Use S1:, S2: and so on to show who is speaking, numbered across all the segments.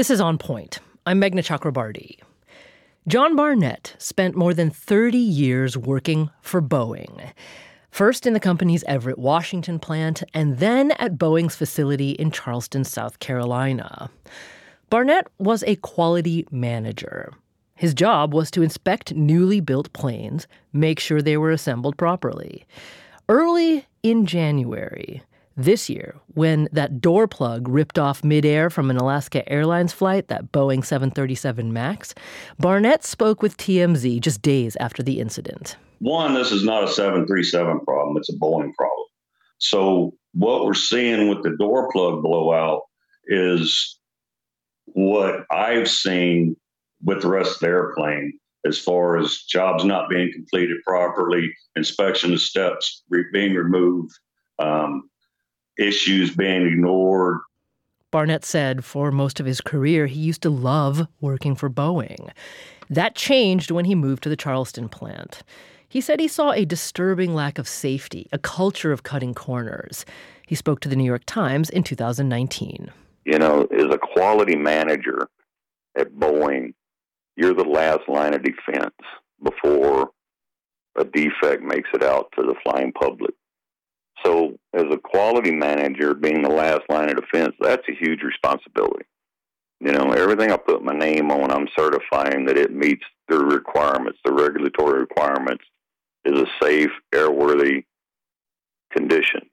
S1: This is On Point. I'm Meghna Chakrabarty. John Barnett spent more than 30 years working for Boeing. First in the company's Everett, Washington plant, and then at Boeing's facility in Charleston, South Carolina. Barnett was a quality manager. His job was to inspect newly built planes, make sure they were assembled properly. Early in January this year, when that door plug ripped off midair from an Alaska Airlines flight, that Boeing 737 MAX, Barnett spoke with TMZ just days after the incident.
S2: One, this is not a 737 problem, it's a Boeing problem. So what we're seeing with the door plug blowout is what I've seen with the rest of the airplane, as far as jobs not being completed properly, inspection steps being removed, issues being ignored.
S1: Barnett said for most of his career, he used to love working for Boeing. That changed when he moved to the Charleston plant. He said he saw a disturbing lack of safety, a culture of cutting corners. He spoke to the New York Times in 2019.
S3: As a quality manager at Boeing, you're the last line of defense before a defect makes it out to the flying public. So as a quality manager, being the last line of defense, that's a huge responsibility. Everything I put my name on, I'm certifying that it meets the requirements, the regulatory requirements, is a safe, airworthy condition.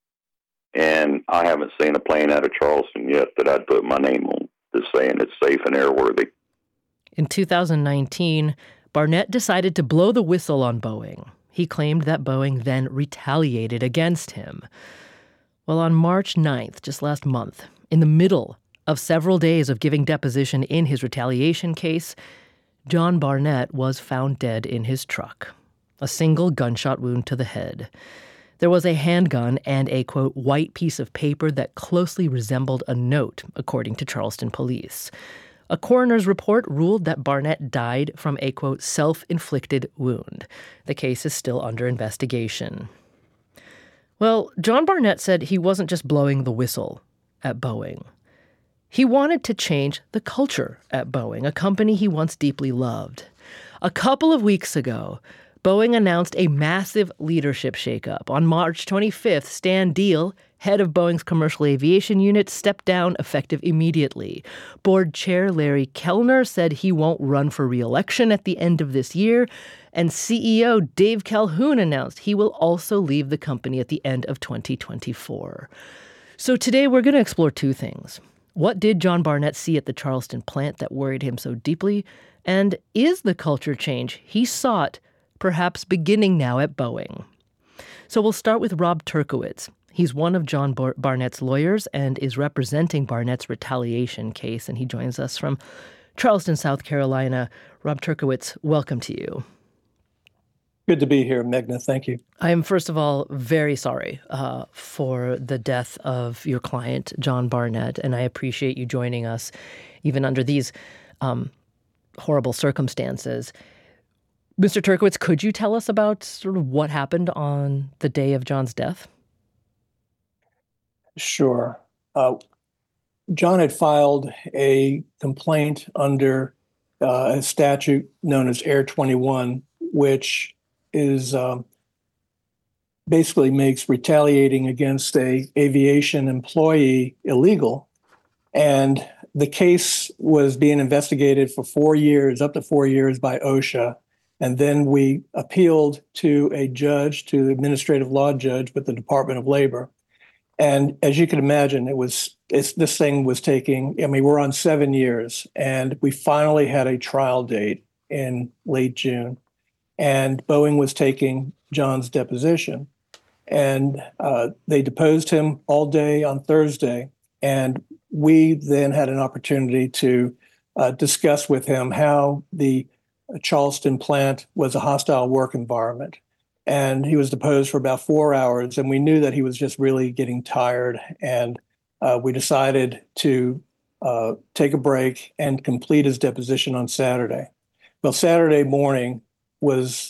S3: And I haven't seen a plane out of Charleston yet that I'd put my name on, just saying it's safe and airworthy.
S1: In 2019, Barnett decided to blow the whistle on Boeing. He claimed that Boeing then retaliated against him. Well, on March 9th, just last month, in the middle of several days of giving deposition in his retaliation case, John Barnett was found dead in his truck. A single gunshot wound to the head. There was a handgun and a, quote, white piece of paper that closely resembled a note, according to Charleston police. A coroner's report ruled that Barnett died from a, quote, self-inflicted wound. The case is still under investigation. Well, John Barnett said he wasn't just blowing the whistle at Boeing. He wanted to change the culture at Boeing, a company he once deeply loved. A couple of weeks ago, Boeing announced a massive leadership shakeup. On March 25th, Stan Deal, head of Boeing's commercial aviation unit, stepped down effective immediately. Board chair Larry Kellner said he won't run for re-election at the end of this year. And CEO Dave Calhoun announced he will also leave the company at the end of 2024. So today we're going to explore two things. What did John Barnett see at the Charleston plant that worried him so deeply? And is the culture change he sought perhaps beginning now at Boeing? So we'll start with Rob Turkowitz. He's one of John Barnett's lawyers and is representing Barnett's retaliation case, and he joins us from Charleston, South Carolina. Rob Turkowitz, welcome to you.
S4: Good to be here, Meghna. Thank you.
S1: I am, first of all, very sorry for the death of your client, John Barnett, and I appreciate you joining us even under these horrible circumstances. Mr. Turkowitz, could you tell us about sort of what happened on the day of John's death?
S4: Sure. John had filed a complaint under a statute known as Air 21, which is basically makes retaliating against a aviation employee illegal. And the case was being investigated for 4 years, up to 4 years, by OSHA. And then we appealed to a judge, to the administrative law judge with the Department of Labor. And as you can imagine, this thing was taking, we're on 7 years, and we finally had a trial date in late June. And Boeing was taking John's deposition. And they deposed him all day on Thursday. And we then had an opportunity to discuss with him how the Charleston plant was a hostile work environment. And he was deposed for about 4 hours, and we knew that he was just really getting tired. And we decided to take a break and complete his deposition on Saturday. Well, Saturday morning was,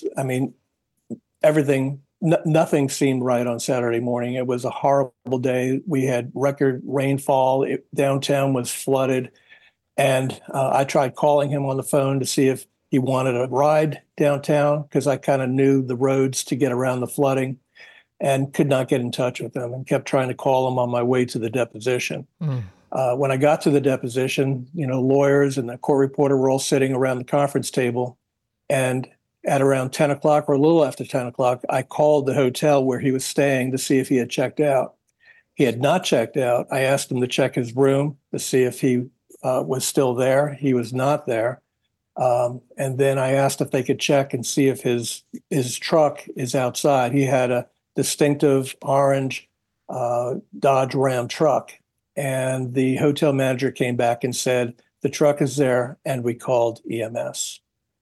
S4: nothing seemed right on Saturday morning. It was a horrible day. We had record rainfall. Downtown was flooded. And I tried calling him on the phone to see if he wanted a ride downtown because I kind of knew the roads to get around the flooding and could not get in touch with him and kept trying to call him on my way to the deposition. When I got to the deposition, lawyers and the court reporter were all sitting around the conference table. And at around 10 o'clock or a little after 10 o'clock, I called the hotel where he was staying to see if he had checked out. He had not checked out. I asked him to check his room to see if he was still there. He was not there. And then I asked if they could check and see if his truck is outside. He had a distinctive orange Dodge Ram truck. And the hotel manager came back and said, the truck is there, and we called EMS.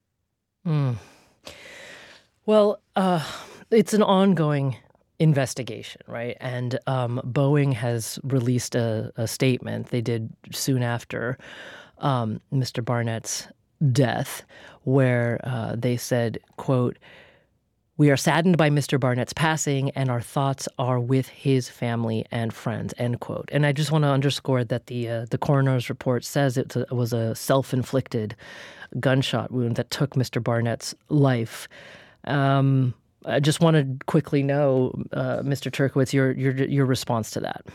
S1: Well, it's an ongoing investigation, right? And Boeing has released a statement they did soon after Mr. Barnett's death, where they said, quote, "We are saddened by Mr. Barnett's passing, and our thoughts are with his family and friends," end quote. And I just want to underscore that the coroner's report says it was a self-inflicted gunshot wound that took Mr. Barnett's life. I just want to quickly know, Mr. Turkowitz, your response to that.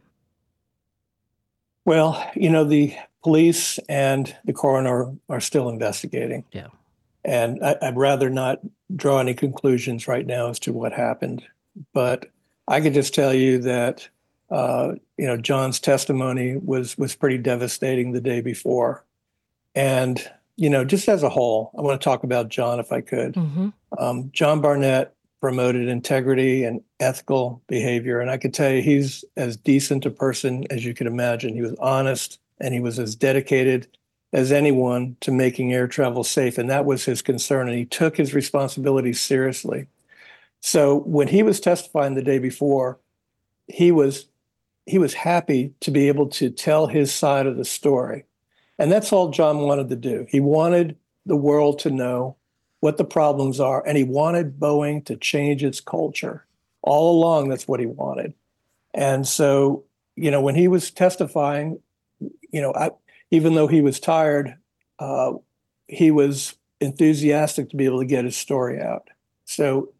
S4: Well, the police and the coroner are still investigating.
S1: Yeah.
S4: And I'd rather not draw any conclusions right now as to what happened. But I could just tell you that, John's testimony was pretty devastating the day before. And, just as a whole, I want to talk about John if I could.
S1: Mm-hmm.
S4: John Barnett promoted integrity and ethical behavior. And I could tell you he's as decent a person as you could imagine. He was honest and he was as dedicated as anyone to making air travel safe. And that was his concern. And he took his responsibility seriously. So when he was testifying the day before, he was happy to be able to tell his side of the story. And that's all John wanted to do. He wanted the world to know what the problems are, and he wanted Boeing to change its culture. All along, that's what he wanted. And so, when he was testifying, even though he was tired, he was enthusiastic to be able to get his story out. So,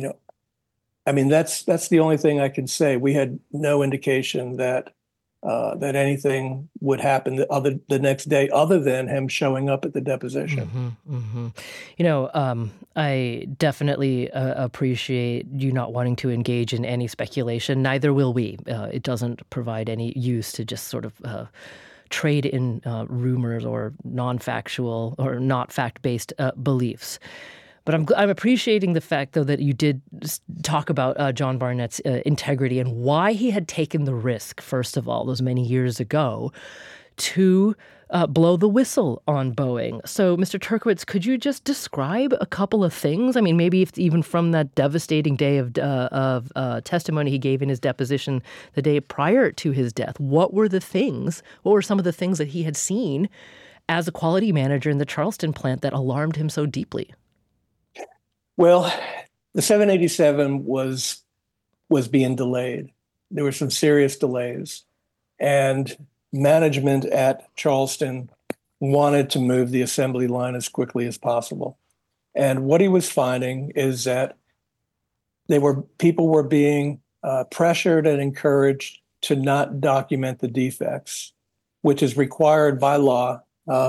S4: that's the only thing I can say. We had no indication that anything would happen the next day other than him showing up at the deposition.
S1: Mm-hmm, mm-hmm. I definitely appreciate you not wanting to engage in any speculation. Neither will we. It doesn't provide any use to just sort of trade in rumors or non-factual or not fact-based beliefs. But I'm appreciating the fact, though, that you did talk about John Barnett's integrity and why he had taken the risk, first of all, those many years ago, to blow the whistle on Boeing. So, Mr. Turkowitz, could you just describe a couple of things? I mean, maybe if even from that devastating day of testimony he gave in his deposition the day prior to his death, what were some of the things that he had seen as a quality manager in the Charleston plant that alarmed him so deeply?
S4: Well, the 787 was being delayed. There were some serious delays, and management at Charleston wanted to move the assembly line as quickly as possible. And what he was finding is that people were being pressured and encouraged to not document the defects, which is required by law.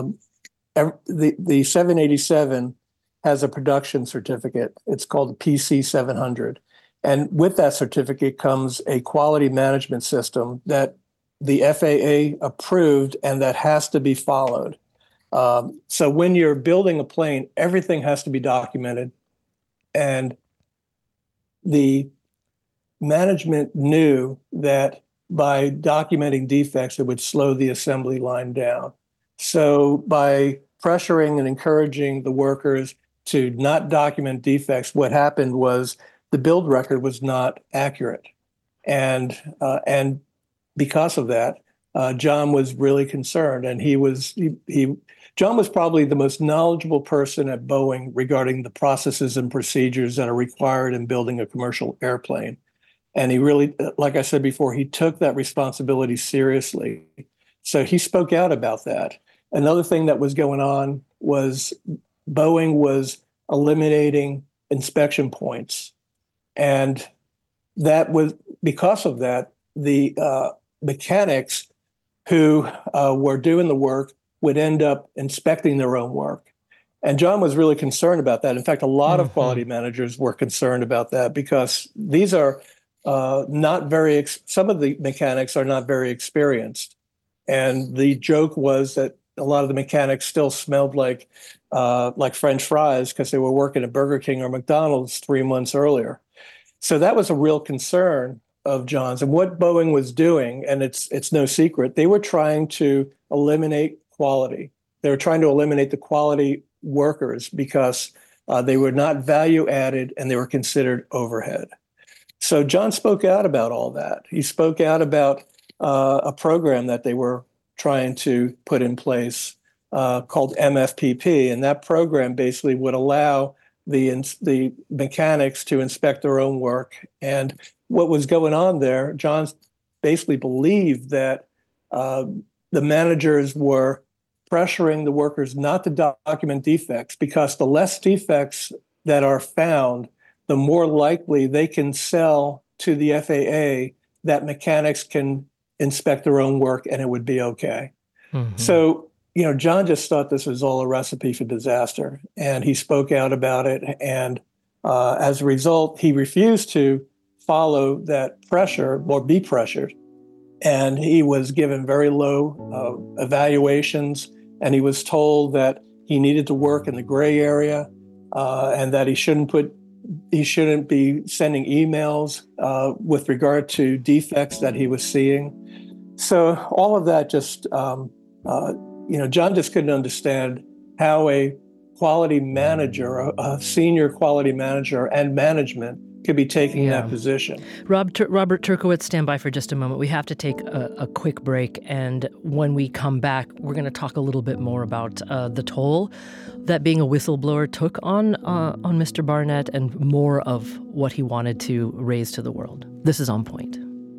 S4: The 787 has a production certificate. It's called PC 700. And with that certificate comes a quality management system that the FAA approved and that has to be followed. So when you're building a plane, everything has to be documented. And the management knew that by documenting defects, it would slow the assembly line down. So by pressuring and encouraging the workers to not document defects, what happened was the build record was not accurate. And because of that, John was really concerned. And John was probably the most knowledgeable person at Boeing regarding the processes and procedures that are required in building a commercial airplane. And he really, like I said before, he took that responsibility seriously. So he spoke out about that. Another thing that was going on was Boeing was eliminating inspection points. And that was because of that, the mechanics who were doing the work would end up inspecting their own work. And John was really concerned about that. In fact, a lot of quality managers were concerned about that because these are some of the mechanics are not very experienced. And the joke was that a lot of the mechanics still smelled like French fries because they were working at Burger King or McDonald's 3 months earlier. So that was a real concern of John's. And what Boeing was doing, and it's no secret, they were trying to eliminate quality. They were trying to eliminate the quality workers because they were not value added and they were considered overhead. So John spoke out about all that. He spoke out about a program that they were trying to put in place called MFPP. And that program basically would allow the mechanics to inspect their own work. And what was going on there, John basically believed that the managers were pressuring the workers not to document defects because the less defects that are found, the more likely they can sell to the FAA that mechanics can inspect their own work and it would be okay. Mm-hmm. So, John just thought this was all a recipe for disaster, and he spoke out about it. And as a result, he refused to follow that pressure or be pressured. And he was given very low evaluations, and he was told that he needed to work in the gray area and that he shouldn't be sending emails with regard to defects that he was seeing. So all of that just, John just couldn't understand how a quality manager, a senior quality manager and management could be taking that position.
S1: Robert Turkowitz, stand by for just a moment. We have to take a quick break, and when we come back, we're going to talk a little bit more about the toll that being a whistleblower took on Mr. Barnett and more of what he wanted to raise to the world. This is On Point.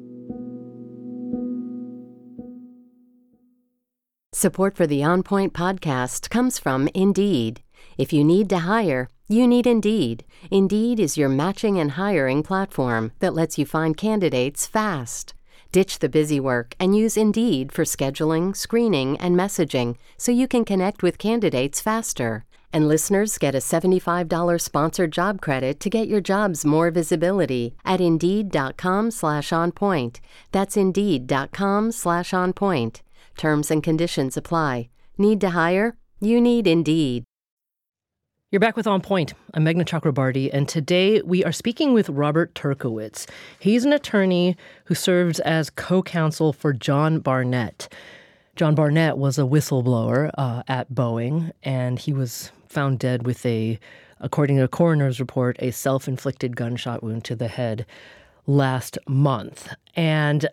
S5: Support for the On Point podcast comes from Indeed. If you need to hire, you need Indeed. Indeed is your matching and hiring platform that lets you find candidates fast. Ditch the busy work and use Indeed for scheduling, screening, and messaging so you can connect with candidates faster. And listeners get a $75 sponsored job credit to get your jobs more visibility at Indeed.com/onpoint. That's Indeed.com/onpoint. Terms and conditions apply. Need to hire? You need Indeed.
S1: You're back with On Point. I'm Meghna Chakrabarty, and today we are speaking with Robert Turkowitz. He's an attorney who serves as co-counsel for John Barnett. John Barnett was a whistleblower at Boeing, and he was found dead with according to a coroner's report, a self-inflicted gunshot wound to the head last month. And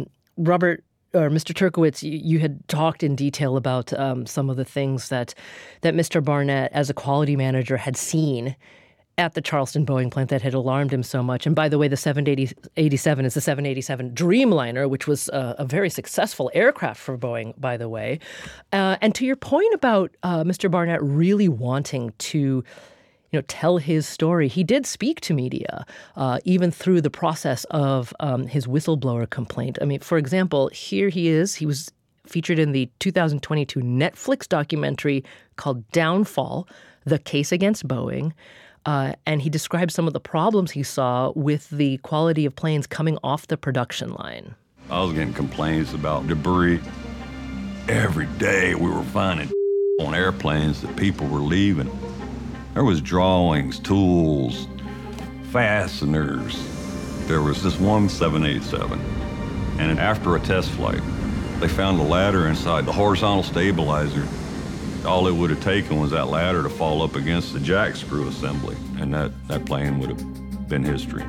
S1: Mr. Turkowitz, you had talked in detail about some of the things that Mr. Barnett, as a quality manager, had seen at the Charleston Boeing plant that had alarmed him so much. And by the way, the 787 is the 787 Dreamliner, which was a very successful aircraft for Boeing, by the way. And to your point about Mr. Barnett really wanting to tell his story, he did speak to media, even through the process of his whistleblower complaint. I mean, for example, here he is. He was featured in the 2022 Netflix documentary called Downfall, The Case Against Boeing. And he described some of the problems he saw with the quality of planes coming off the production line.
S6: I was getting complaints about debris. Every day we were finding on airplanes that people were leaving. There was drawings, tools, fasteners. There was this one 787, and after a test flight, they found a ladder inside the horizontal stabilizer. All it would have taken was that ladder to fall up against the jack screw assembly, and that plane would have been history.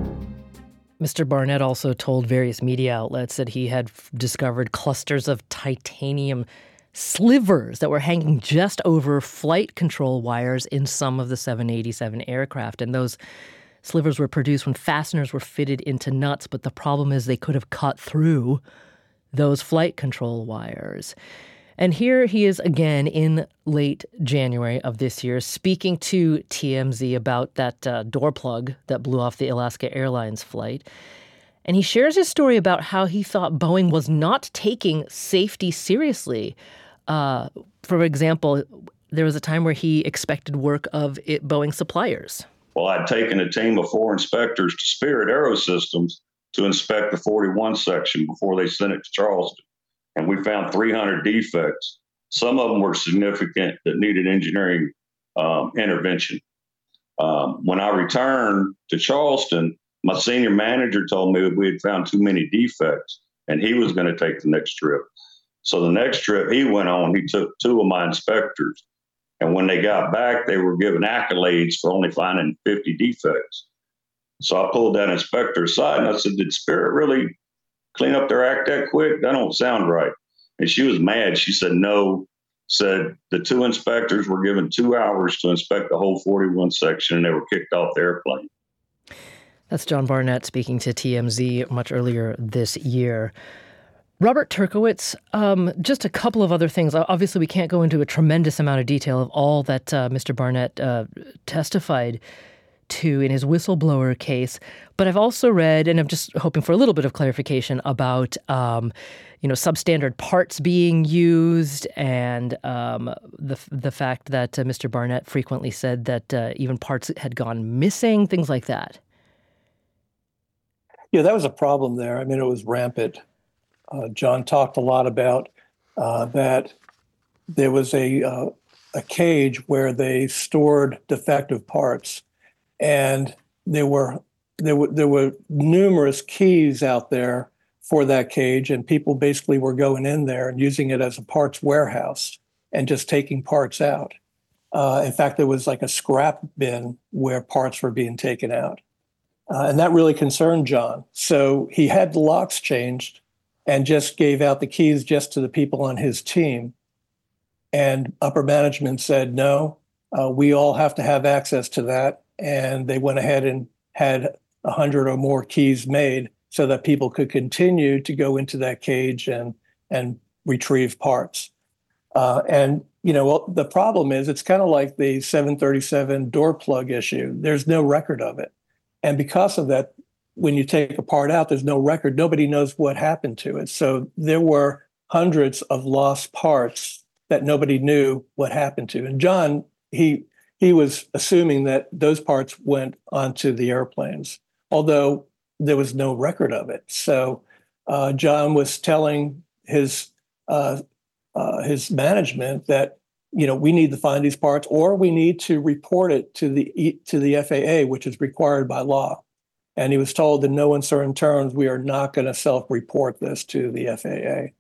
S1: Mr. Barnett also told various media outlets that he had discovered clusters of titanium slivers that were hanging just over flight control wires in some of the 787 aircraft. And those slivers were produced when fasteners were fitted into nuts, but the problem is they could have cut through those flight control wires. And here he is again in late January of this year, speaking to TMZ about that door plug that blew off the Alaska Airlines flight. And he shares his story about how he thought Boeing was not taking safety seriously. For example, there was a time where he expected work of Boeing suppliers.
S2: Well, I'd taken a team of 4 inspectors to Spirit Aerosystems to inspect the 41 section before they sent it to Charleston. And we found 300 defects. Some of them were significant that needed engineering intervention. When I returned to Charleston, my senior manager told me we had found too many defects and he was going to take the next trip. So the next trip he went on, he took 2 of my inspectors. And when they got back, they were given accolades for only finding 50 defects. So I pulled that inspector aside and I said, did Spirit really clean up their act that quick? That don't sound right. And she was mad. She said, no, said the 2 inspectors were given 2 hours to inspect the whole 41 section and they were kicked off the airplane.
S1: That's John Barnett speaking to TMZ much earlier this year. Robert Turkowitz, just a couple of other things. Obviously, we can't go into a tremendous amount of detail of all that Mr. Barnett testified to in his whistleblower case. But I've also read, and I'm just hoping for a little bit of clarification about, substandard parts being used and the fact that Mr. Barnett frequently said that even parts had gone missing, things like that.
S4: Yeah, that was a problem there. I mean, it was rampant. John talked a lot about that there was a cage where they stored defective parts, and there were numerous keys out there for that cage, and people basically were going in there and using it as a parts warehouse and just taking parts out. In fact, there was like a scrap bin where parts were being taken out. And that really concerned John. So he had the locks changed and just gave out the keys just to the people on his team. And upper management said, no, we all have to have access to that. And they went ahead and had 100 or more keys made so that people could continue to go into that cage and retrieve parts. The problem is it's kind of like the 737 door plug issue. There's no record of it. And because of that, when you take a part out, there's no record. Nobody knows what happened to it. So there were hundreds of lost parts that nobody knew what happened to. And John, he was assuming that those parts went onto the airplanes, although there was no record of it. So John was telling his management that, we need to find these parts, or we need to report it to the FAA, which is required by law. And he was told in no uncertain terms, we are not going to self-report this to the FAA.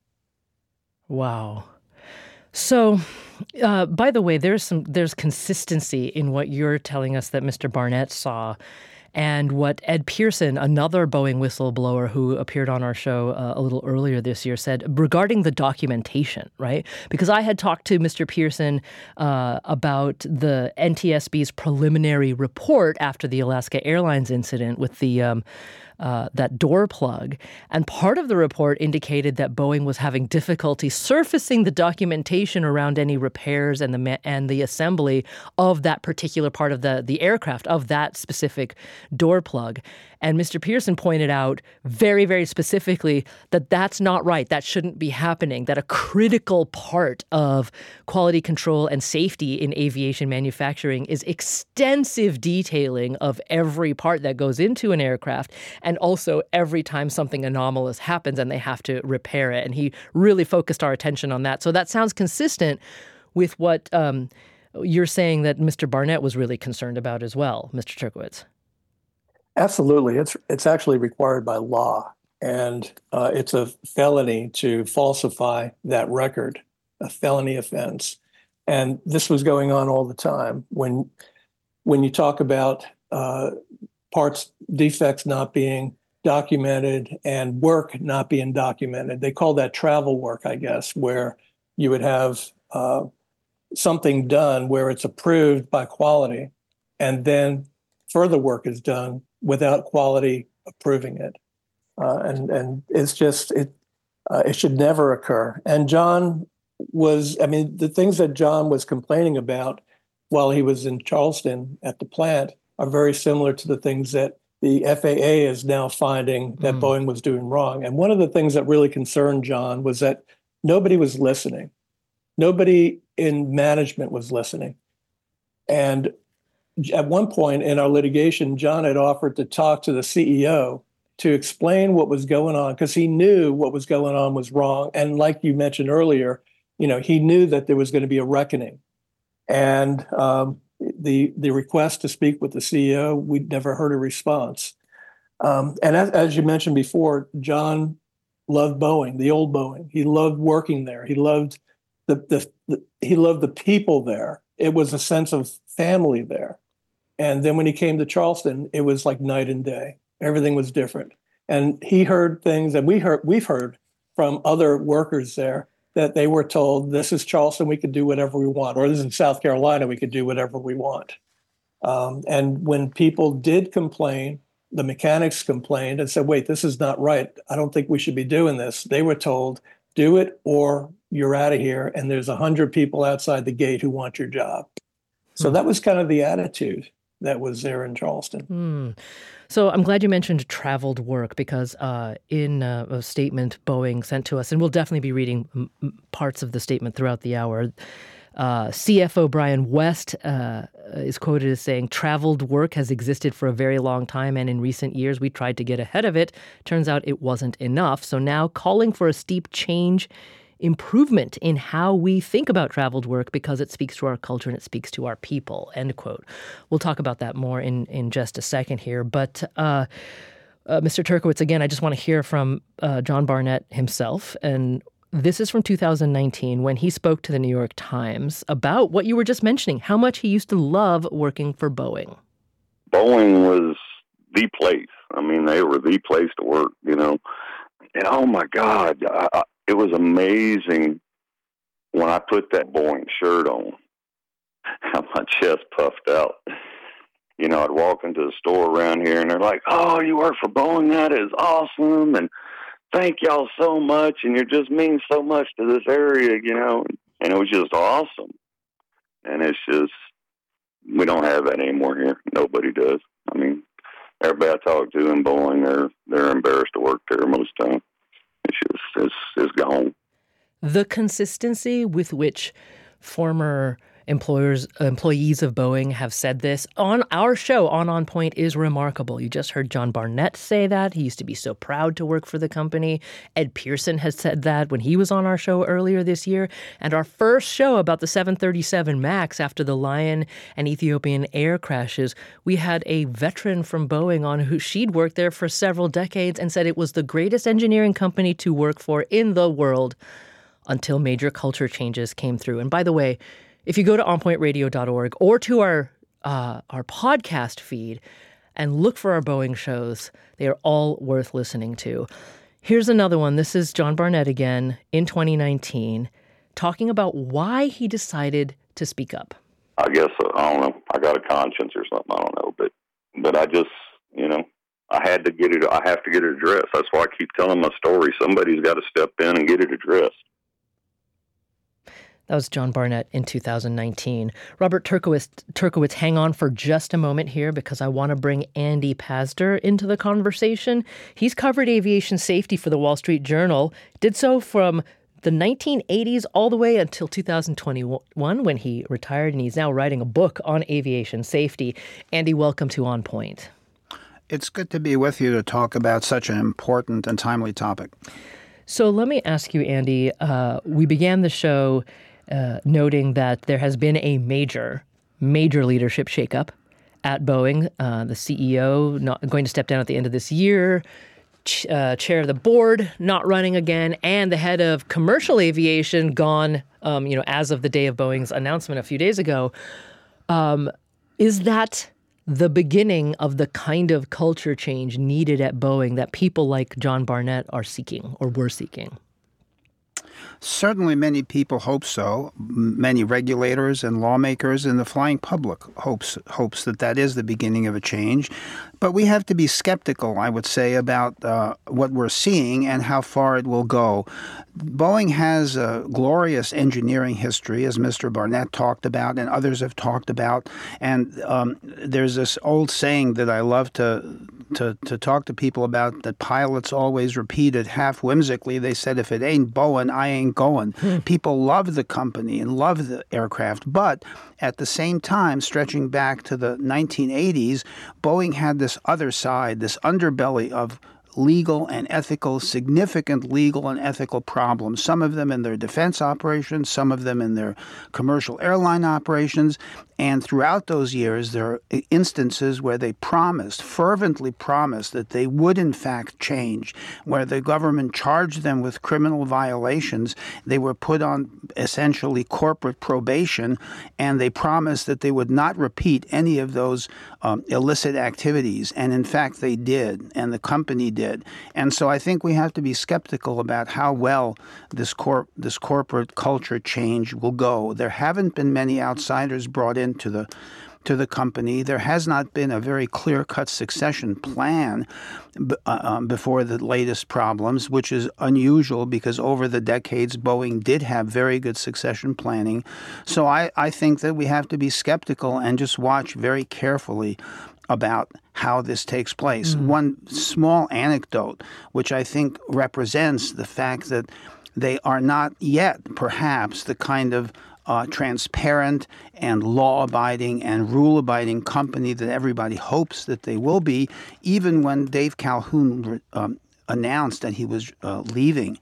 S1: Wow. So, by the way, there's consistency in what you're telling us that Mr. Barnett saw and what Ed Pearson, another Boeing whistleblower who appeared on our show a little earlier this year, said regarding the documentation, right? Because I had talked to Mr. Pearson about the NTSB's preliminary report after the Alaska Airlines incident with the that door plug. And part of the report indicated that Boeing was having difficulty surfacing the documentation around any repairs and the assembly of that particular part of the aircraft, of that specific door plug. And Mr. Pearson pointed out very, very specifically that that's not right. That shouldn't be happening, that a critical part of quality control and safety in aviation manufacturing is extensive detailing of every part that goes into an aircraft, and also every time something anomalous happens and they have to repair it. And he really focused our attention on that. So that sounds consistent with what you're saying that Mr. Barnett was really concerned about as well, Mr. Turkowitz.
S4: Absolutely. It's actually required by law, and it's a felony to falsify that record, a felony offense. And this was going on all the time. When you talk about parts defects not being documented and work not being documented, they call that travel work, I guess, where you would have something done where it's approved by quality, and then further work is done without quality approving it. And it's just, it should never occur. And John was, I mean, the things that John was complaining about while he was in Charleston at the plant are very similar to the things that the FAA is now finding that Boeing was doing wrong. And one of the things that really concerned John was that nobody was listening. Nobody in management was listening. And at one point in our litigation, John had offered to talk to the CEO to explain what was going on, because he knew what was going on was wrong. And like you mentioned earlier, he knew that there was going to be a reckoning. And the request to speak with the CEO, we'd never heard a response. And as you mentioned before, John loved Boeing, the old Boeing. He loved working there. He loved he loved the people there. It was a sense of family there. And then when he came to Charleston, it was like night and day. Everything was different. And he heard things that we've heard from other workers there, that they were told, this is Charleston, we could do whatever we want, or this is South Carolina, we could do whatever we want. And when people did complain, the mechanics complained and said, wait, this is not right. I don't think we should be doing this. They were told, do it or you're out of here. And there's 100 people outside the gate who want your job. So that was kind of the attitude that was there in Charleston.
S1: So I'm glad you mentioned traveled work, because in a statement Boeing sent to us, and we'll definitely be reading parts of the statement throughout the hour, CFO Brian West is quoted as saying, traveled work has existed for a very long time, and in recent years we tried to get ahead of it. Turns out it wasn't enough. So now calling for a steep improvement in how we think about traveled work, because it speaks to our culture and it speaks to our people, end quote. We'll talk about that more in just a second here. But Mr. Turkowitz, again, I just want to hear from John Barnett himself. And this is from 2019 when he spoke to the New York Times about what you were just mentioning, how much he used to love working for Boeing.
S3: Boeing was the place. I mean, they were the place to work, And oh my God, it was amazing when I put that Boeing shirt on, how my chest puffed out. I'd walk into the store around here and they're like, oh, you work for Boeing? That is awesome. And thank y'all so much. And you just mean so much to this area, and it was just awesome. And it's just, we don't have that anymore here. Nobody does. I mean, everybody I talk to in Boeing, they're embarrassed to work there most of the time. It's gone.
S1: The consistency with which former employees of Boeing have said this on our show, On Point, is remarkable. You just heard John Barnett say that. He used to be so proud to work for the company. Ed Pearson has said that when he was on our show earlier this year. And our first show about the 737 MAX after the Lion and Ethiopian Air crashes, we had a veteran from Boeing on who she'd worked there for several decades and said it was the greatest engineering company to work for in the world until major culture changes came through. And by the way, if you go to onpointradio.org or to our podcast feed and look for our Boeing shows, they are all worth listening to. Here's another one. This is John Barnett again in 2019, talking about why he decided to speak up.
S3: I guess, I don't know, I got a conscience or something, I don't know, but I just, I have to get it addressed. That's why I keep telling my story. Somebody's got to step in and get it addressed.
S1: That was John Barnett in 2019. Robert Turkowitz, hang on for just a moment here, because I want to bring Andy Pazder into the conversation. He's covered aviation safety for the Wall Street Journal, did so from the 1980s all the way until 2021 when he retired, and he's now writing a book on aviation safety. Andy, welcome to On Point.
S7: It's good to be with you to talk about such an important and timely topic.
S1: So let me ask you, Andy, we began the show noting that there has been a major leadership shakeup at Boeing. The CEO not going to step down at the end of this year, chair of the board not running again, and the head of commercial aviation gone, as of the day of Boeing's announcement a few days ago. Is that the beginning of the kind of culture change needed at Boeing that people like John Barnett are seeking or were seeking?
S7: Certainly many people hope so. Many regulators and lawmakers and the flying public hopes that is the beginning of a change. But we have to be skeptical, I would say, about what we're seeing and how far it will go. Boeing has a glorious engineering history, as Mr. Barnett talked about and others have talked about. And there's this old saying that I love to talk to people about, that pilots always repeated half whimsically. They said, if it ain't Boeing, I ain't going. People love the company and love the aircraft. But at the same time, stretching back to the 1980s, Boeing had this other side, this underbelly of legal and ethical, significant legal and ethical problems, some of them in their defense operations, some of them in their commercial airline operations. And throughout those years, there are instances where they fervently promised that they would in fact change, where the government charged them with criminal violations. They were put on essentially corporate probation, and they promised that they would not repeat any of those illicit activities. And in fact, they did, and the company did. And so I think we have to be skeptical about how well this corporate culture change will go. There haven't been many outsiders brought into the company. There has not been a very clear-cut succession plan before the latest problems, which is unusual because over the decades, Boeing did have very good succession planning. So I think that we have to be skeptical and just watch very carefully about how this takes place. One small anecdote, which I think represents the fact that they are not yet, perhaps, the kind of transparent and law-abiding and rule-abiding company that everybody hopes that they will be, even when Dave Calhoun announced that he was leaving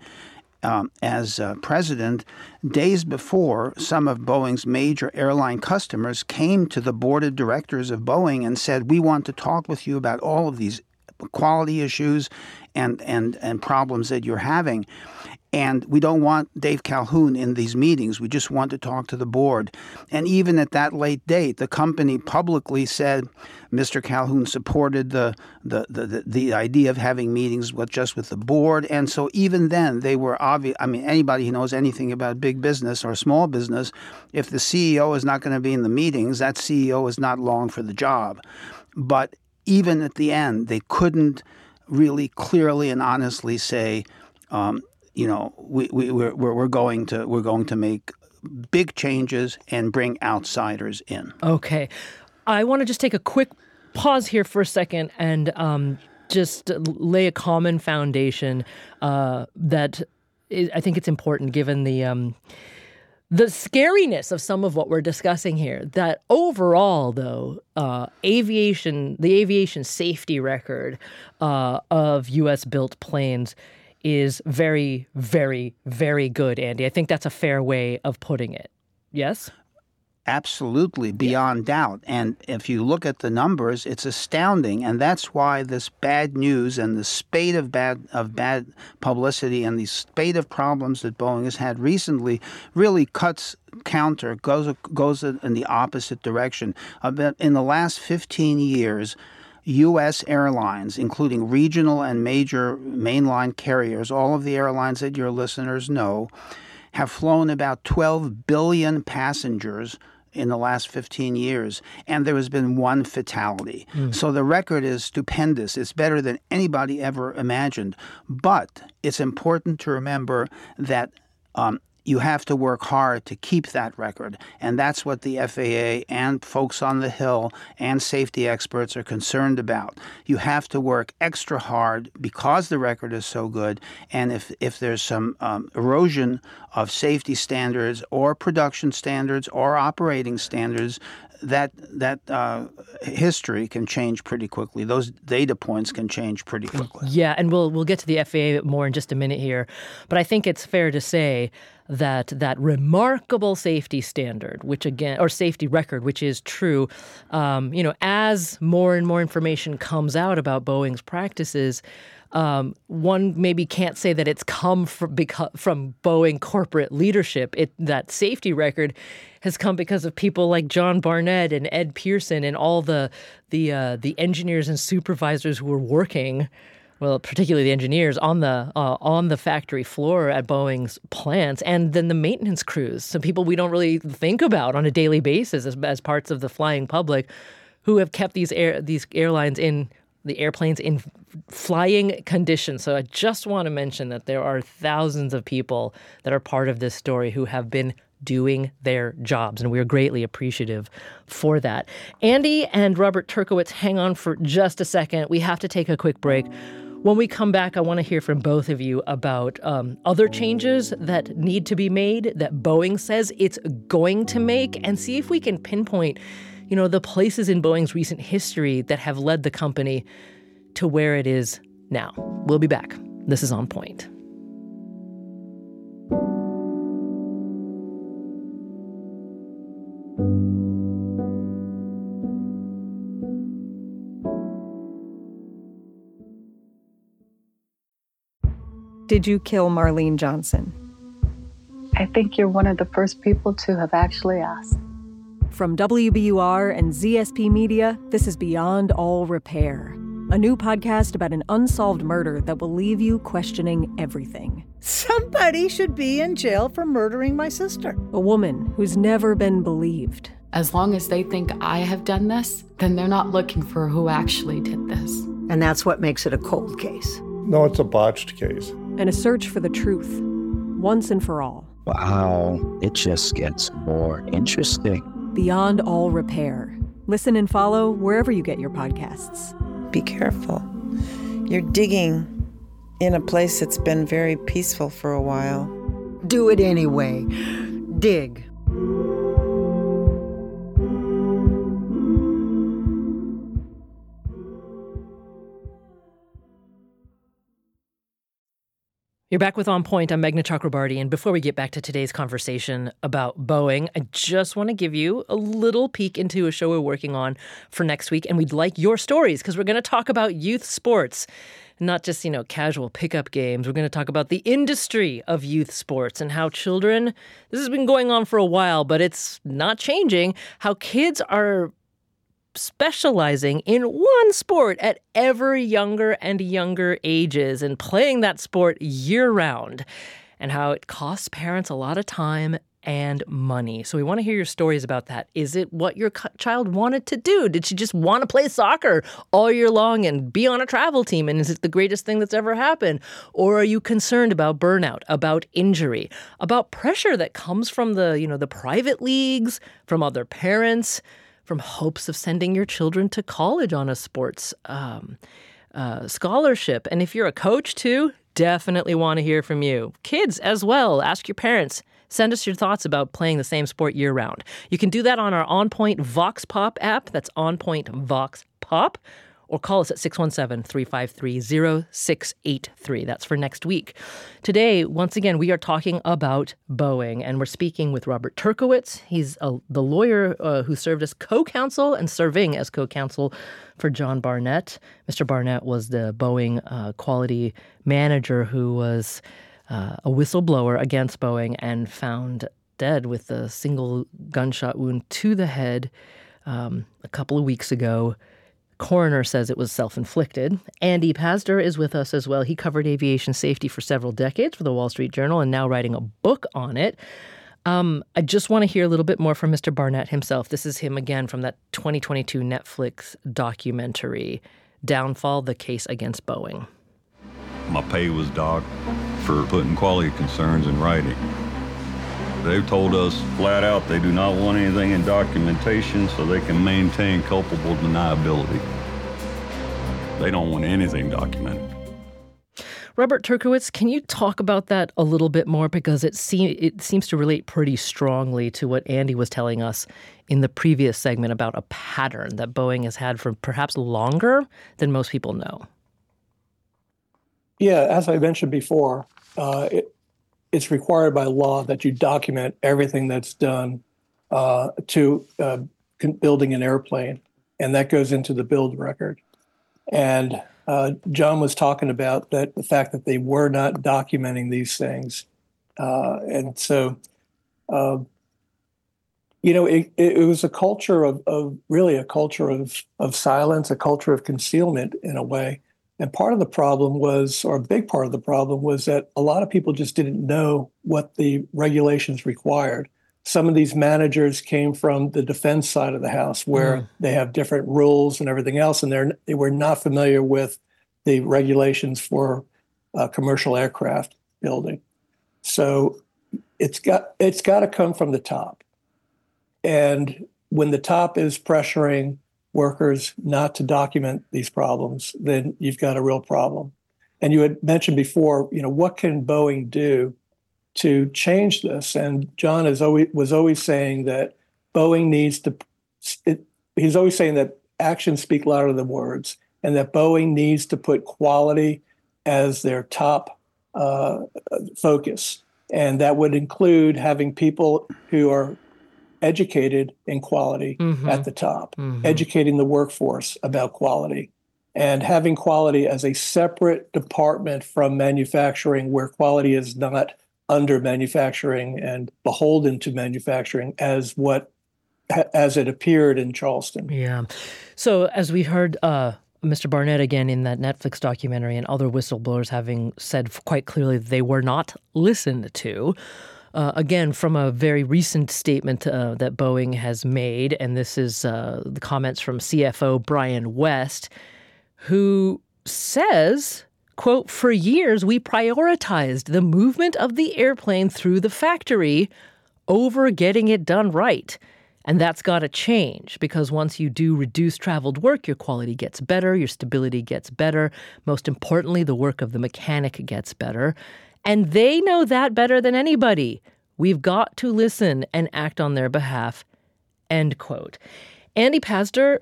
S7: as president. Days before, some of Boeing's major airline customers came to the board of directors of Boeing and said, we want to talk with you about all of these quality issues and problems that you're having. And we don't want Dave Calhoun in these meetings. We just want to talk to the board. And even at that late date, the company publicly said Mr. Calhoun supported the idea of having meetings with the board. And so even then, they were obvious. I mean, anybody who knows anything about big business or small business, if the CEO is not going to be in the meetings, that CEO is not long for the job. But even at the end, they couldn't really clearly and honestly say, we're going to make big changes and bring outsiders in.
S1: Okay. I want to just take a quick pause here for a second and just lay a common foundation that I think it's important given the scariness of some of what we're discussing here. That overall, though, the aviation safety record of U.S.-built planes is very, very, very good, Andy. I think that's a fair way of putting it. Yes?
S7: Absolutely, beyond doubt. And if you look at the numbers, it's astounding. And that's why this bad news and the spate of bad publicity and the spate of problems that Boeing has had recently really goes in the opposite direction. In the last 15 years, U.S. airlines, including regional and major mainline carriers, all of the airlines that your listeners know, have flown about 12 billion passengers in the last 15 years, and there has been one fatality. So the record is stupendous. It's better than anybody ever imagined. But it's important to remember that you have to work hard to keep that record. And that's what the FAA and folks on the Hill and safety experts are concerned about. You have to work extra hard because the record is so good. And if there's some erosion of safety standards or production standards or operating standards, that history can change pretty quickly. Those data points can change pretty quickly.
S1: Yeah, and we'll get to the FAA more in just a minute here. But I think it's fair to say that remarkable safety standard, or safety record, which is true, as more and more information comes out about Boeing's practices, one maybe can't say that it's come from Boeing corporate leadership. That safety record has come because of people like John Barnett and Ed Pearson and all the engineers and supervisors who were working Well, particularly the engineers on the factory floor at Boeing's plants, and then the maintenance crews, some people we don't really think about on a daily basis as parts of the flying public, who have kept these airplanes in flying condition. So I just want to mention that there are thousands of people that are part of this story who have been doing their jobs, and we are greatly appreciative for that. Andy and Robert Turkowitz, hang on for just a second. We have to take a quick break. When we come back, I want to hear from both of you about other changes that need to be made that Boeing says it's going to make, and see if we can pinpoint, the places in Boeing's recent history that have led the company to where it is now. We'll be back. This is On Point.
S8: Did you kill Marlene Johnson?
S9: I think you're one of the first people to have actually asked.
S8: From WBUR and ZSP Media, this is Beyond All Repair, a new podcast about an unsolved murder that will leave you questioning everything.
S10: Somebody should be in jail for murdering my sister.
S8: A woman who's never been believed.
S11: As long as they think I have done this, then they're not looking for who actually did this.
S10: And that's what makes it a cold case.
S12: No, it's a botched case.
S8: And a search for the truth, once and for all.
S13: Wow, it just gets more interesting.
S8: Beyond All Repair. Listen and follow wherever you get your podcasts.
S14: Be careful. You're digging in a place that's been very peaceful for a while.
S10: Do it anyway. Dig.
S1: You're back with On Point. I'm Meghna Chakrabarty, and before we get back to today's conversation about Boeing, I just want to give you a little peek into a show we're working on for next week, and we'd like your stories, because we're going to talk about youth sports, not just, casual pickup games. We're going to talk about the industry of youth sports and how children, this has been going on for a while, but it's not changing, how kids are specializing in one sport at ever younger and younger ages and playing that sport year-round, and how it costs parents a lot of time and money. So we want to hear your stories about that. Is it what your child wanted to do? Did she just want to play soccer all year long and be on a travel team? And is it the greatest thing that's ever happened? Or are you concerned about burnout, about injury, about pressure that comes from the private leagues, from other parents, from hopes of sending your children to college on a sports scholarship? And if you're a coach too, definitely want to hear from you. Kids as well. Ask your parents. Send us your thoughts about playing the same sport year-round. You can do that on our On Point Vox Pop app. That's On Point Vox Pop. Or call us at 617-353-0683. That's for next week. Today, once again, we are talking about Boeing, and we're speaking with Robert Turkowitz. He's the lawyer who served as co-counsel and serving as co-counsel for John Barnett. Mr. Barnett was the Boeing quality manager who was a whistleblower against Boeing and found dead with a single gunshot wound to the head a couple of weeks ago. Coroner says it was self-inflicted. Andy Pazder is with us as well. He covered aviation safety for several decades for the Wall Street Journal and now writing a book on it. I just want to hear a little bit more from Mr. Barnett himself. This is him again from that 2022 Netflix documentary, Downfall, the Case Against Boeing.
S6: My pay was docked for putting quality concerns in writing. They've told us flat out they do not want anything in documentation so they can maintain culpable deniability. They don't want anything documented.
S1: Robert Turkowitz, can you talk about that a little bit more? Because it seems to relate pretty strongly to what Andy was telling us in the previous segment about a pattern that Boeing has had for perhaps longer than most people know.
S4: Yeah, as I mentioned before, it's required by law that you document everything that's done to building an airplane, and that goes into the build record. And John was talking about the fact that they were not documenting these things, and so it was a culture of silence, a culture of concealment in a way And part of the problem was, or a big part of the problem was that a lot of people just didn't know what the regulations required. Some of these managers came from the defense side of the house where they have different rules and everything else, and they were not familiar with the regulations for commercial aircraft building. So it's got to come from the top. And when the top is pressuring workers not to document these problems, then you've got a real problem. And you had mentioned before, what can Boeing do to change this? And John was always saying that Boeing needs to, he's always saying that actions speak louder than words, and that Boeing needs to put quality as their top focus. And that would include having people who are educated in quality at the top, educating the workforce about quality, and having quality as a separate department from manufacturing, where quality is not under manufacturing and beholden to manufacturing as it appeared in Charleston.
S1: Yeah. So as we heard Mr. Barnett again in that Netflix documentary, and other whistleblowers having said quite clearly they were not listened to, again, from a very recent statement that Boeing has made, and this is the comments from CFO Brian West, who says, quote, "For years, we prioritized the movement of the airplane through the factory over getting it done right. And that's got to change, because once you do reduce traveled work, your quality gets better, your stability gets better. Most importantly, the work of the mechanic gets better. And they know that better than anybody. We've got to listen and act on their behalf," end quote. Andy Pazder,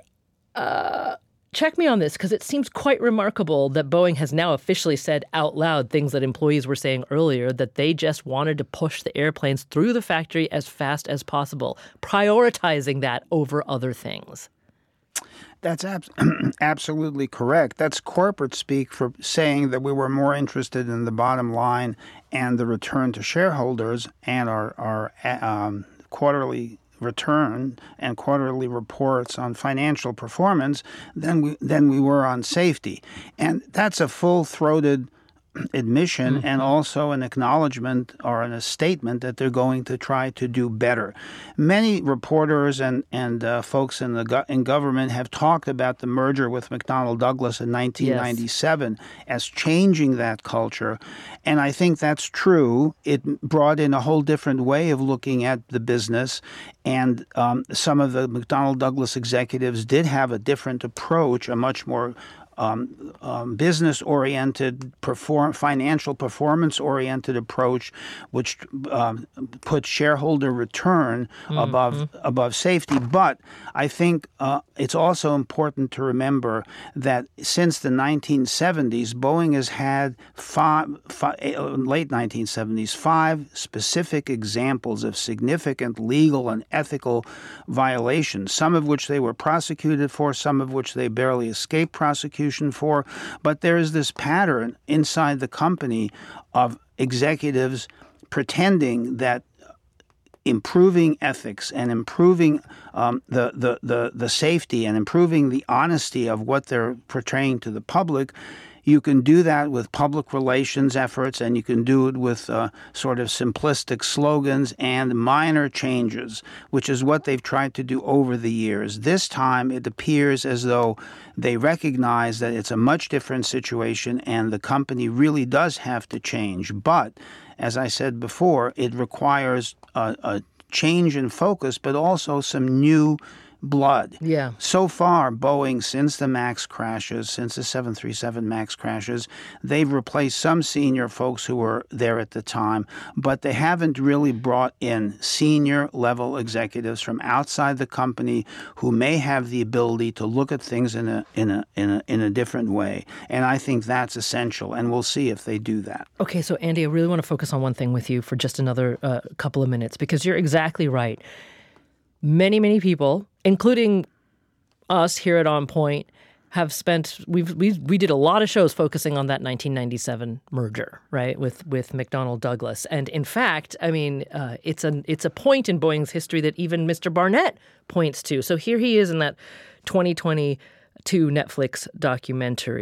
S1: check me on this, because it seems quite remarkable that Boeing has now officially said out loud things that employees were saying earlier, that they just wanted to push the airplanes through the factory as fast as possible, prioritizing that over other things.
S7: That's absolutely correct. That's corporate speak for saying that we were more interested in the bottom line and the return to shareholders and our quarterly return and quarterly reports on financial performance than we were on safety. And that's a full-throated admission and also an acknowledgement or a statement that they're going to try to do better. Many reporters and folks in government have talked about the merger with McDonnell Douglas in 1997 as changing that culture, and I think that's true. It brought in a whole different way of looking at the business, and some of the McDonnell Douglas executives did have a different approach, a much more business-oriented, financial performance-oriented approach, which put shareholder return above safety. But I think it's also important to remember that since the 1970s, Boeing has had late 1970s, 5 specific examples of significant legal and ethical violations, some of which they were prosecuted for, some of which they barely escaped prosecution for. But there is this pattern inside the company of executives pretending that improving ethics and improving the safety and improving the honesty of what they're portraying to the public. You can do that with public relations efforts, and you can do it with sort of simplistic slogans and minor changes, which is what they've tried to do over the years. This time, it appears as though they recognize that it's a much different situation and the company really does have to change. But, as I said before, it requires a change in focus, but also some new blood.
S1: Yeah.
S7: So far, Boeing, since the MAX crashes, since the 737 MAX crashes, they've replaced some senior folks who were there at the time, but they haven't really brought in senior level executives from outside the company who may have the ability to look at things in a different way. And I think that's essential, and we'll see if they do that.
S1: Okay, so Andy, I really want to focus on one thing with you for just another couple of minutes, because you're exactly right. Many, many people, including us here at On Point, have spent. We did a lot of shows focusing on that 1997 merger, right, with McDonnell Douglas, and in fact, I mean, it's a point in Boeing's history that even Mr. Barnett points to. So here he is in that 2022 Netflix documentary,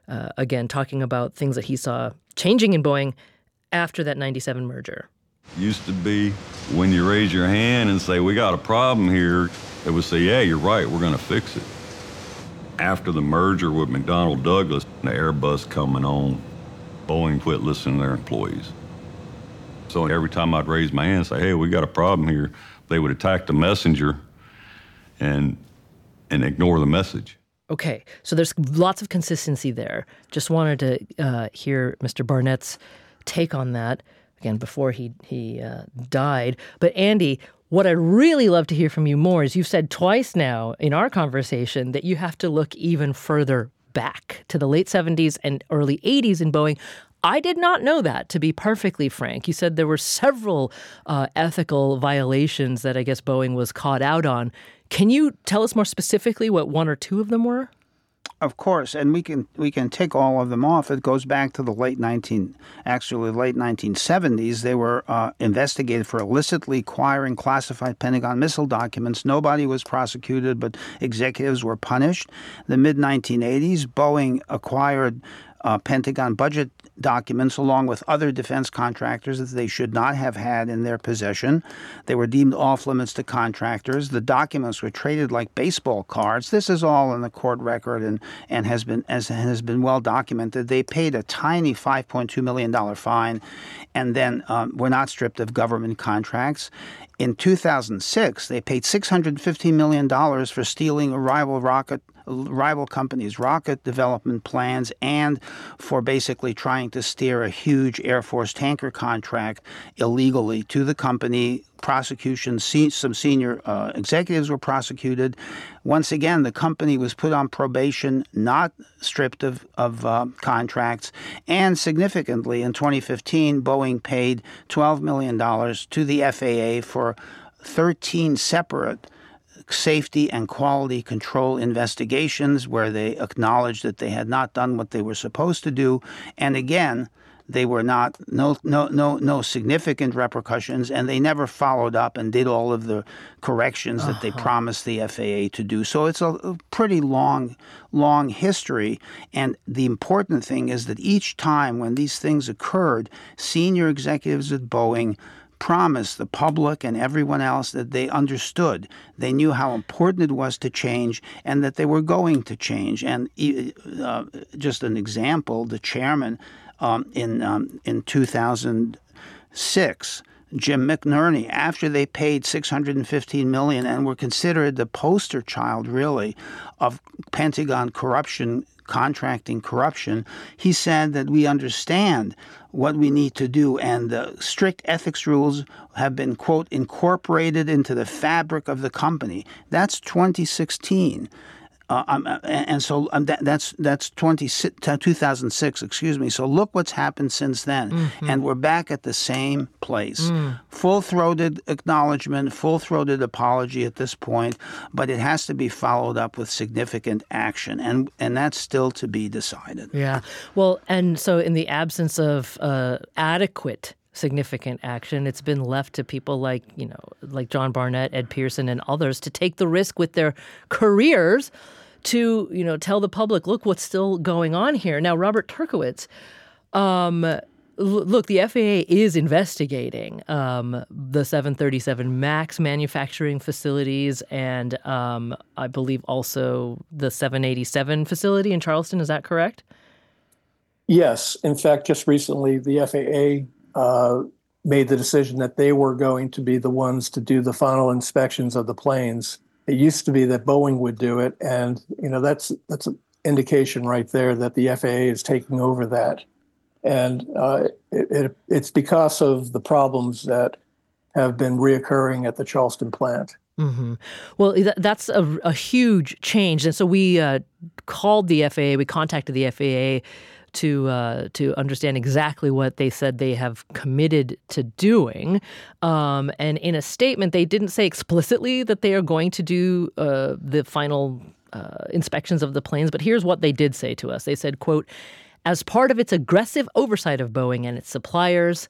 S1: again, talking about things that he saw changing in Boeing after that 97 merger.
S6: Used to be when you raise your hand and say, we got a problem here, they would say, yeah, you're right, we're going to fix it. After the merger with McDonnell Douglas, the Airbus coming on, Boeing quit listening to their employees. So every time I'd raise my hand and say, hey, we got a problem here, they would attack the messenger and ignore the message.
S1: Okay, so there's lots of consistency there. Just wanted to hear Mr. Barnett's take on that, again, before he died. But Andy, what I'd really love to hear from you more is you've said twice now in our conversation that you have to look even further back to the late 70s and early 80s in Boeing. I did not know that, to be perfectly frank. You said there were several ethical violations that I guess Boeing was caught out on. Can you tell us more specifically what one or two of them were?
S7: Of course, and we can tick all of them off. It goes back to the late 1970s. They were investigated for illicitly acquiring classified Pentagon missile documents. Nobody was prosecuted, but executives were punished. The mid-1980s, Boeing acquired Pentagon budget documents along with other defense contractors that they should not have had in their possession. They were deemed off limits to contractors. The documents were traded like baseball cards. This is all in the court record and has been well documented. They paid a tiny $5.2 million fine and then were not stripped of government contracts. In 2006, they paid $615 million for stealing a rival company's rocket development plans and for basically trying to steer a huge Air Force tanker contract illegally to the company. Prosecution, some senior executives were prosecuted. Once again, the company was put on probation, not stripped of contracts. And significantly, in 2015, Boeing paid $12 million to the FAA for 13 separate safety and quality control investigations where they acknowledged that they had not done what they were supposed to do. And again, they were no significant repercussions, and they never followed up and did all of the corrections that they promised the FAA to do. So it's a pretty long history. And the important thing is that each time when these things occurred, senior executives at Boeing promised the public and everyone else that they understood. They knew how important it was to change and that they were going to change. And just an example, the chairman in 2006, Jim McNerney, after they paid $615 million and were considered the poster child, really, of Pentagon corruption, contracting corruption, he said that we understand what we need to do, and the strict ethics rules have been, quote, incorporated into the fabric of the company. That's 2016. And so that's 2006, excuse me. So look what's happened since then. Mm-hmm. And we're back at the same place. Full-throated acknowledgement, full-throated apology at this point, but it has to be followed up with significant action. And that's still to be decided.
S1: Yeah. Well, and so in the absence of adequate significant action, it's been left to people like John Barnett, Ed Pearson, and others to take the risk with their careers to, tell the public, look what's still going on here. Now, Robert Turkowitz, look, the FAA is investigating the 737 MAX manufacturing facilities and I believe also the 787 facility in Charleston. Is that correct?
S4: Yes. In fact, just recently, the FAA made the decision that they were going to be the ones to do the final inspections of the planes. It used to be that Boeing would do it, and that's an indication right there that the FAA is taking over that. And it's because of the problems that have been reoccurring at the Charleston plant.
S1: Mm-hmm. Well, that's a huge change. And so we called the FAA, we contacted the FAA to understand exactly what they said they have committed to doing. And in a statement, they didn't say explicitly that they are going to do the final inspections of the planes. But here's what they did say to us. They said, quote, as part of its aggressive oversight of Boeing and its suppliers,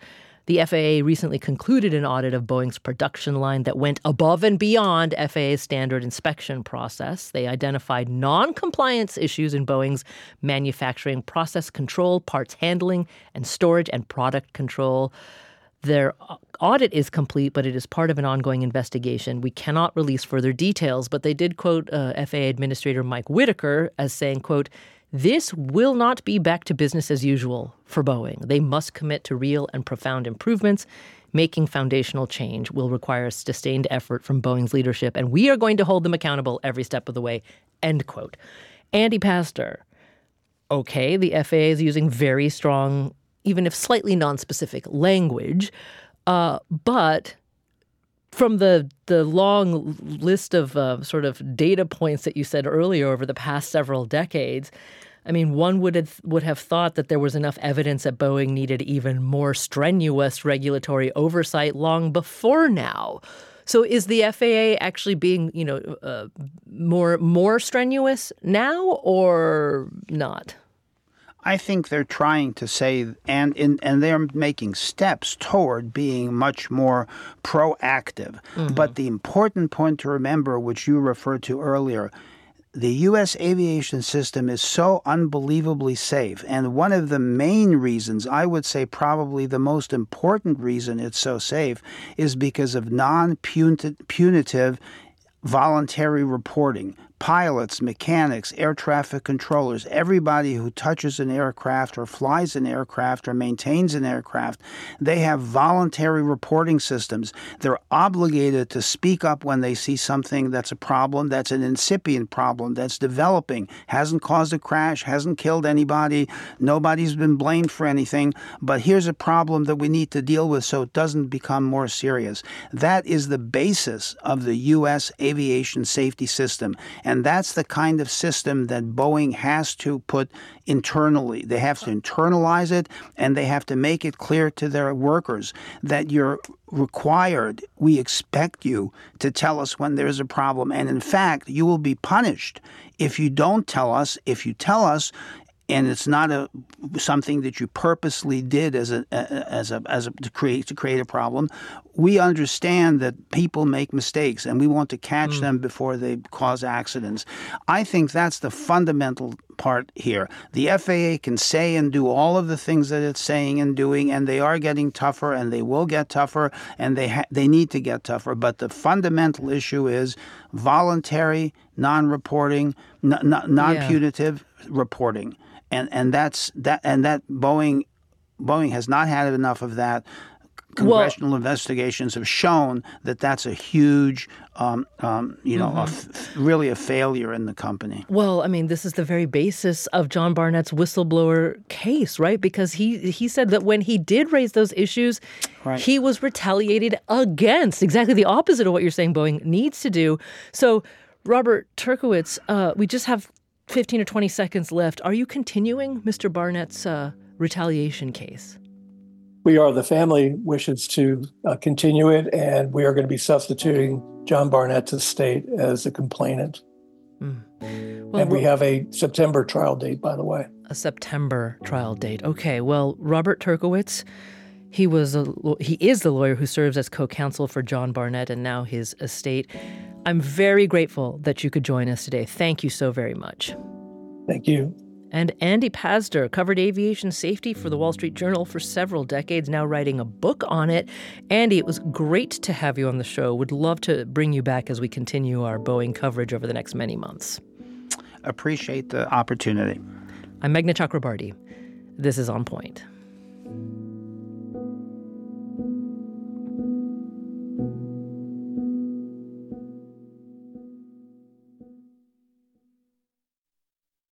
S1: The FAA recently concluded an audit of Boeing's production line that went above and beyond FAA's standard inspection process. They identified non-compliance issues in Boeing's manufacturing process control, parts handling, and storage and product control. Their audit is complete, but it is part of an ongoing investigation. We cannot release further details, but they did quote FAA Administrator Mike Whitaker as saying, quote, "This will not be back to business as usual for Boeing. They must commit to real and profound improvements. Making foundational change will require sustained effort from Boeing's leadership, and we are going to hold them accountable every step of the way," end quote. Andy Pastor, okay, the FAA is using very strong, even if slightly nonspecific language, but from the long list of sort of data points that you said earlier over the past several decades, I mean, one would have thought that there was enough evidence that Boeing needed even more strenuous regulatory oversight long before now. So is the FAA actually being, more strenuous now or not?
S7: I think they're trying to say, and they're making steps toward being much more proactive. Mm-hmm. But the important point to remember, which you referred to earlier, the U.S. aviation system is so unbelievably safe. And one of the main reasons, I would say probably the most important reason it's so safe, is because of non-punitive voluntary reporting. Pilots, mechanics, air traffic controllers, everybody who touches an aircraft or flies an aircraft or maintains an aircraft, they have voluntary reporting systems. They're obligated to speak up when they see something that's a problem, that's an incipient problem, that's developing, hasn't caused a crash, hasn't killed anybody, nobody's been blamed for anything, but here's a problem that we need to deal with so it doesn't become more serious. That is the basis of the U.S. aviation safety system. And that's the kind of system that Boeing has to put internally. They have to internalize it, and they have to make it clear to their workers that you're required, we expect you to tell us when there's a problem. And in fact, you will be punished if you don't tell us. If you tell us, and it's not something that you purposely did to create a problem. We understand that people make mistakes, and we want to catch them before they cause accidents. I think that's the fundamental part here. The FAA can say and do all of the things that it's saying and doing, and they are getting tougher, and they will get tougher, and they need to get tougher. But the fundamental issue is voluntary, non-reporting, non-punitive reporting. And that Boeing has not had enough of that. Congressional investigations have shown that that's a huge, really a failure in the company.
S1: Well, I mean, this is the very basis of John Barnett's whistleblower case, right? Because he said that when he did raise those issues, right, he was retaliated against. Exactly the opposite of what you're saying Boeing needs to do. So, Robert Turkowitz, we just have 15 or 20 seconds left. Are you continuing Mr. Barnett's retaliation case?
S4: We are. The family wishes to continue it, and we are going to be substituting John Barnett's estate as a complainant. Well, and we have a September trial date, by the way.
S1: A September trial date. Okay. Well, Robert Turkowitz, he is the lawyer who serves as co-counsel for John Barnett and now his estate. I'm very grateful that you could join us today. Thank you so very much.
S4: Thank you.
S1: And Andy Pastor covered aviation safety for the Wall Street Journal for several decades, now writing a book on it. Andy, it was great to have you on the show. Would love to bring you back as we continue our Boeing coverage over the next many months.
S7: Appreciate the opportunity.
S1: I'm Meghna Chakrabarty. This is On Point.